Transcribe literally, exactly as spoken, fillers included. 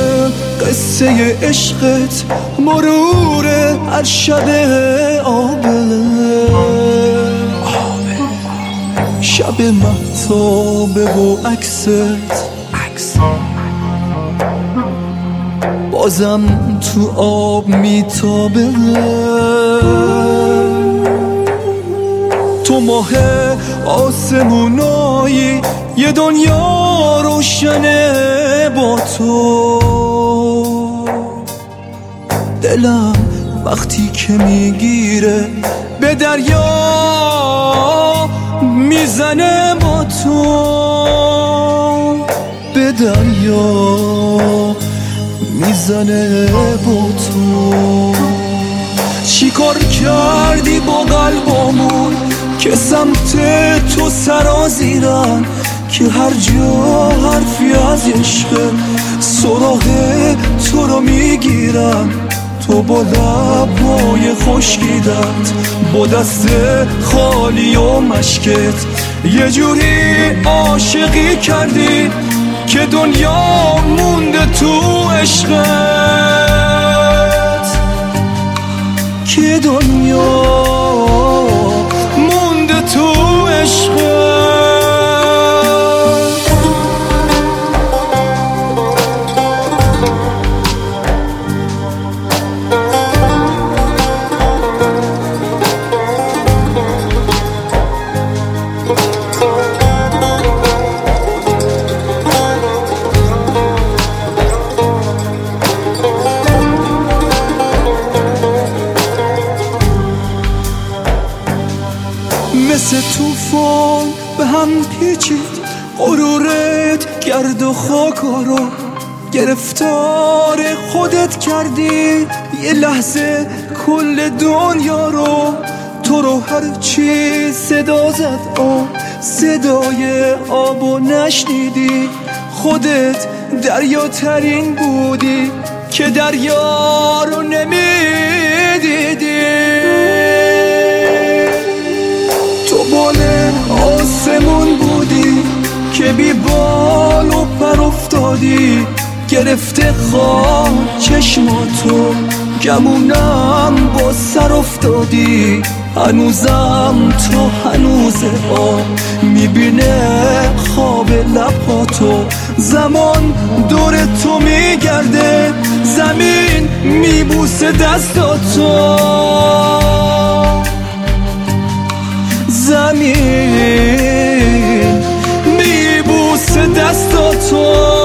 قصه عشقت مرور هر شب آبه شب مهتابه و عکست بازم تو آب میتابه تو ماه آسمونایی یه دنیا روشنه با تو دلم وقتی که میگیره به دریا میزنه با تو به دریا میزنه با تو چی کار کردی با قلبامون که سمت تو سرازیرن که هر جا حرفی از عشق سراغ تو رو میگیرن تو با لبای خشکیدت با دست خالی و مشکت یه جوری عاشقی کردی که دنیا مونده تو عشقت که دنیا مونده تو عشقت مثل توفان به هم پیچید غرورت گرد و خاکا رو گرفتار خودت کردی یه لحظه کل دنیا رو تو رو هر چی صدا زد آه صدای آبو نشنیدی خودت دریا ترین بودی که دریا رو نمیدیدی تو بال آسمون بودی که بی بال و پر افتادی گرفته خواب چشماتو گمونم با سر افتادی هنوزم تو هنوز آب میبینه خواب لباتو زمان دور تو میگرده زمین میبوسه دستاتو زمین میبوسه دستاتو